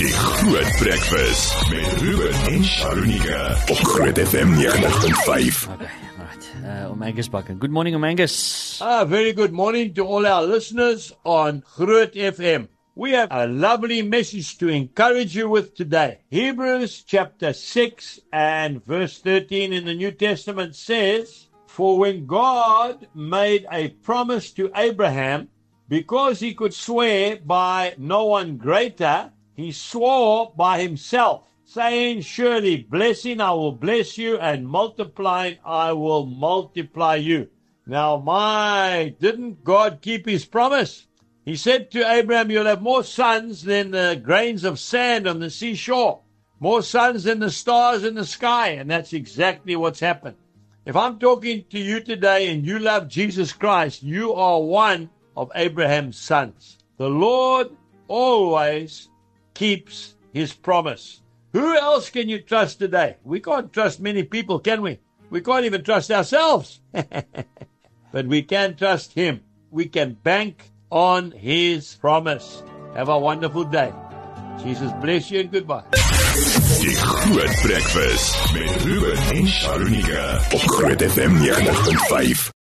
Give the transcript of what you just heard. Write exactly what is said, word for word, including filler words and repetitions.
Die Groot Breakfast met Ruben en Sharonika op Groot F M ninety point five. Okay, right. Uh, Om Angus Bucken. Good morning, Om Angus. Ah, very good morning to all our listeners on Groot F M. We have a lovely message to encourage you with today. Hebrews chapter six and verse thirteen in the New Testament says, "For when God made a promise to Abraham, because he could swear by no one greater, he swore by himself, saying, surely blessing I will bless you, and multiplying I will multiply you." Now, my, didn't God keep his promise? He said to Abraham, you'll have more sons than the grains of sand on the seashore, more sons than the stars in the sky, and that's exactly what's happened. If I'm talking to you today and you love Jesus Christ, you are one of Abraham's sons. The Lord always keeps his promise. Who else can you trust today? We can't trust many people, can we? We can't even trust ourselves. But we can trust him. We can bank on his promise. Have a wonderful day. Jesus bless you and goodbye. Die Groot Breakfast met Ruben en Sharonika op Groot F M ninety point five.